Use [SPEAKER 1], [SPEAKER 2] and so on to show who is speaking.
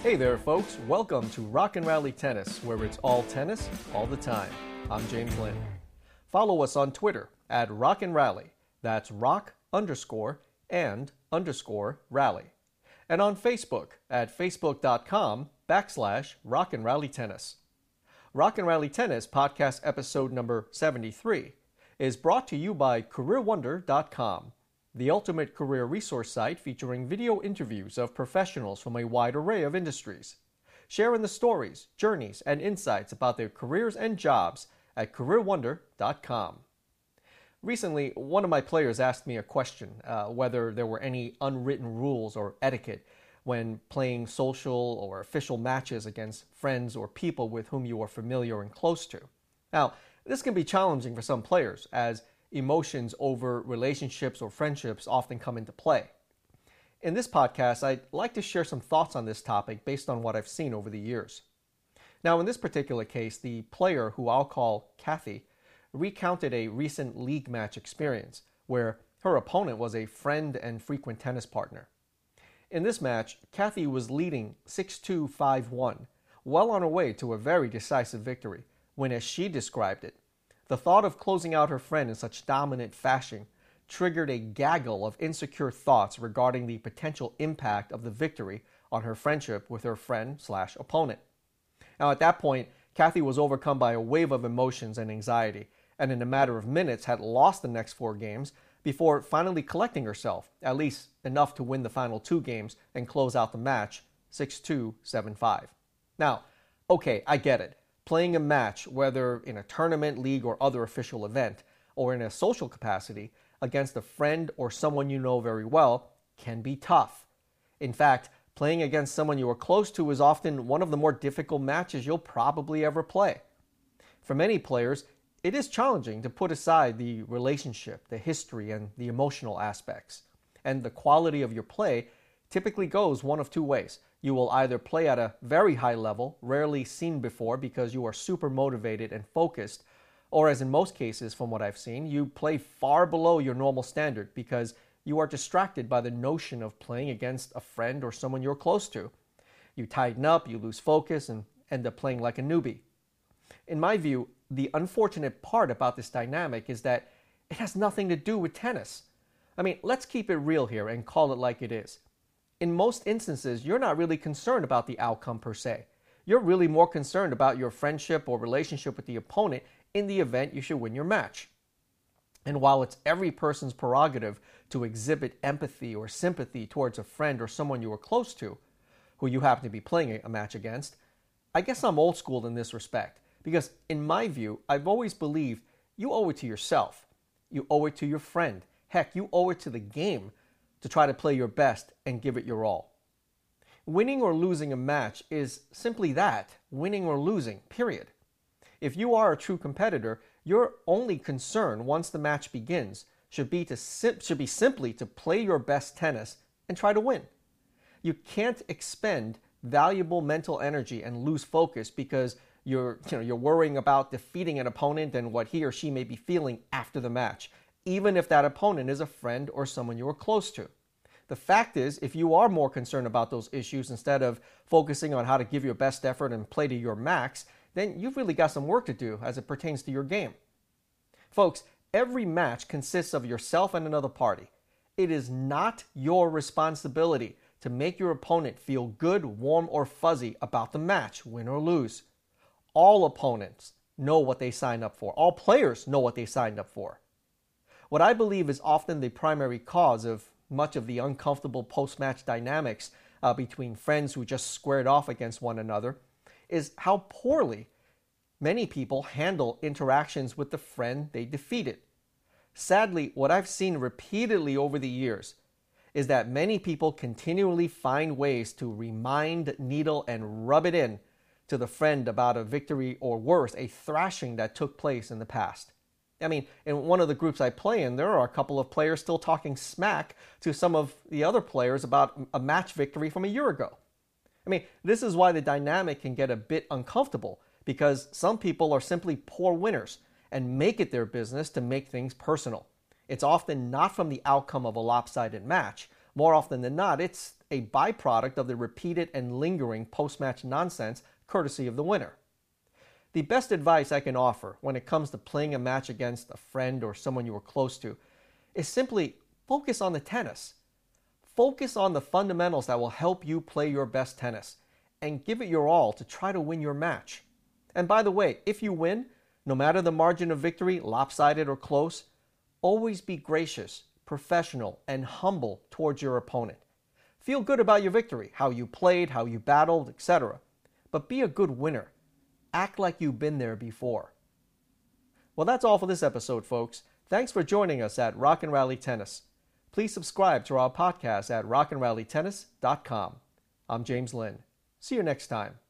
[SPEAKER 1] Hey there, folks. Welcome to Rock and Rally Tennis, where it's all tennis, all the time. I'm James Lynn. Follow us on Twitter at Rock and Rally. That's rock_and_rally. And on Facebook at facebook.com/Rock and Rally Tennis. Rock and Rally Tennis podcast episode number 73 is brought to you by CareerWonder.com, the ultimate career resource site featuring video interviews of professionals from a wide array of industries, sharing the stories, journeys, and insights about their careers and jobs at CareerWonder.com. Recently, one of my players asked me a question, whether there were any unwritten rules or etiquette when playing social or official matches against friends or people with whom you are familiar and close to. Now, this can be challenging for some players, as emotions over relationships or friendships often come into play. In this podcast, I'd like to share some thoughts on this topic based on what I've seen over the years. Now, in this particular case, the player, who I'll call Kathy, recounted a recent league match experience where her opponent was a friend and frequent tennis partner. In this match, Kathy was leading 6-2, 5-1, well on her way to a very decisive victory, when, as she described it, the thought of closing out her friend in such dominant fashion triggered a gaggle of insecure thoughts regarding the potential impact of the victory on her friendship with her friend/opponent. Now, at that point, Kathy was overcome by a wave of emotions and anxiety, and in a matter of minutes had lost the next 4 games before finally collecting herself, at least enough to win the final 2 games and close out the match 6-2, 7-5. Now, okay, I get it. Playing a match, whether in a tournament, league, or other official event, or in a social capacity, against a friend or someone you know very well, can be tough. In fact, playing against someone you are close to is often one of the more difficult matches you'll probably ever play. For many players, it is challenging to put aside the relationship, the history, and the emotional aspects. And the quality of your play typically goes one of 2 ways. You will either play at a very high level, rarely seen before because you are super motivated and focused, or as in most cases from what I've seen, you play far below your normal standard because you are distracted by the notion of playing against a friend or someone you're close to. You tighten up, you lose focus, and end up playing like a newbie. In my view, the unfortunate part about this dynamic is that it has nothing to do with tennis. I mean, let's keep it real here and call it like it is. In most instances, you're not really concerned about the outcome per se. You're really more concerned about your friendship or relationship with the opponent in the event you should win your match. And while it's every person's prerogative to exhibit empathy or sympathy towards a friend or someone you are close to, who you happen to be playing a match against, I guess I'm old school in this respect. Because in my view, I've always believed you owe it to yourself. You owe it to your friend. Heck, you owe it to the game to try to play your best and give it your all. Winning or losing a match is simply that, winning or losing, period. If you are a true competitor, your only concern once the match begins should be simply to play your best tennis and try to win. You can't expend valuable mental energy and lose focus because you're worrying about defeating an opponent and what he or she may be feeling after the match, even if that opponent is a friend or someone you are close to. The fact is, if you are more concerned about those issues instead of focusing on how to give your best effort and play to your max, then you've really got some work to do as it pertains to your game. Folks, every match consists of yourself and another party. It is not your responsibility to make your opponent feel good, warm, or fuzzy about the match, win or lose. All opponents know what they signed up for. All players know what they signed up for. What I believe is often the primary cause of much of the uncomfortable post-match dynamics between friends who just squared off against one another is how poorly many people handle interactions with the friend they defeated. Sadly, what I've seen repeatedly over the years is that many people continually find ways to remind, needle, and rub it in to the friend about a victory or worse, a thrashing that took place in the past. I mean, in one of the groups I play in, there are a couple of players still talking smack to some of the other players about a match victory from a year ago. I mean, this is why the dynamic can get a bit uncomfortable, because some people are simply poor winners and make it their business to make things personal. It's often not from the outcome of a lopsided match, More often than not, it's a byproduct of the repeated and lingering post-match nonsense courtesy of the winner. The best advice I can offer when it comes to playing a match against a friend or someone you were close to is simply focus on the tennis. Focus on the fundamentals that will help you play your best tennis and give it your all to try to win your match. And by the way, if you win, no matter the margin of victory, lopsided or close, always be gracious, professional, and humble towards your opponent. Feel good about your victory, how you played, how you battled, etc. But be a good winner. Act like you've been there before. Well, that's all for this episode, folks. Thanks for joining us at Rock and Rally Tennis. Please subscribe to our podcast at rockandrallytennis.com. I'm James Lynn. See you next time.